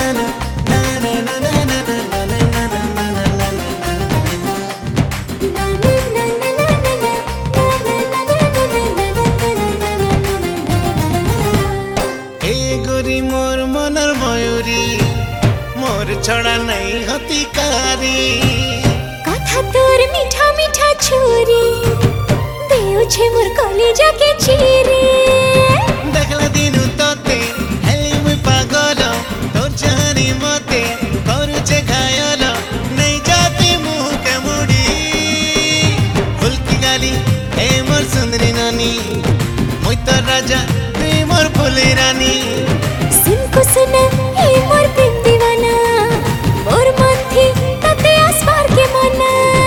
मोर मनर मयूरी मोर छड़ा नहीं होती कारी कथा तोर मीठा मीठा छुरी देउ छे मोर कलेजा के चीरी देखला दिनु तोते हेली मुई पागल तोर चाहनी मते करू छे घायल नहीं जाती मुंह के मुड़ी फूल की गाली ए मोर सुंदरी नानी मुई तो राजा तू मोर फूली रानी सुना ए मोर प्रेम दीवाना मोर मन थी तते आसपार के मना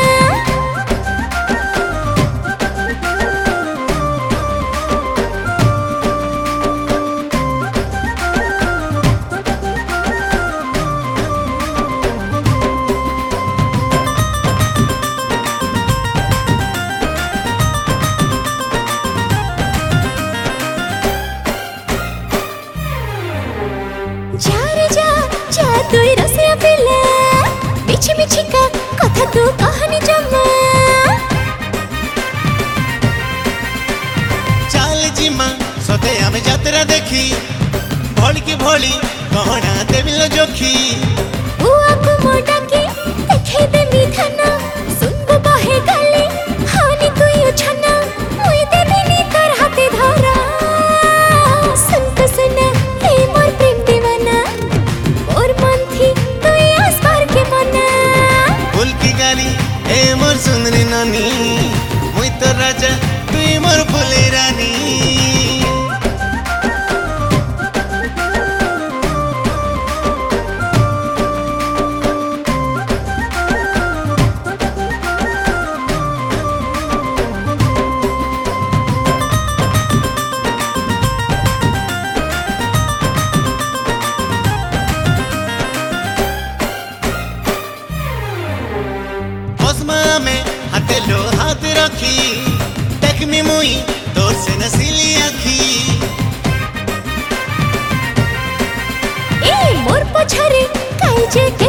जा तू रसिया पिला मिठी मिठी का कथा तू कहानी जमा चाल जीमा सते आमे यात्रा देखी भोली की भोली कहना देविलो जोखी बुआ को मोटा के देखे दे मिठना सुनबो बहे गाली हानी तू यो छना मुई देबिनी कर हाथे धरा सुन तो सुना ए मोर प्रेम दीवाना मोर मन थी तू आसपार के मना फूल की गाली ए मोर सुंदरी नानी मुई तो राजा तू मोर फूली रानी में हाथे लो हाथ रखी देख मी मुई तोर से नसीली आखी ए मोर पछरे काई जे